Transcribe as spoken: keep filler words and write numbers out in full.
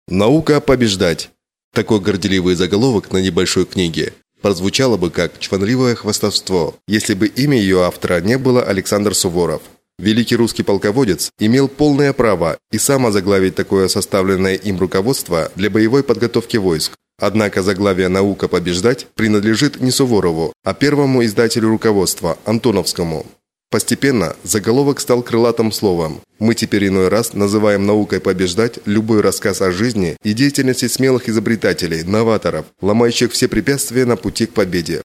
Наука побеждать. Такой горделивый заголовок на небольшой книге прозвучало бы как чванливое хвастовство, если бы имя ее автора не было Александр Суворов. Великий русский полководец имел полное право и сам озаглавить такое составленное им руководство для боевой подготовки войск. Однако заглавие «Наука побеждать» принадлежит не Суворову, а первому издателю руководства – Антоновскому. Постепенно заголовок стал крылатым словом. Мы теперь иной раз называем наукой побеждать любой рассказ о жизни и деятельности смелых изобретателей, новаторов, ломающих все препятствия на пути к победе.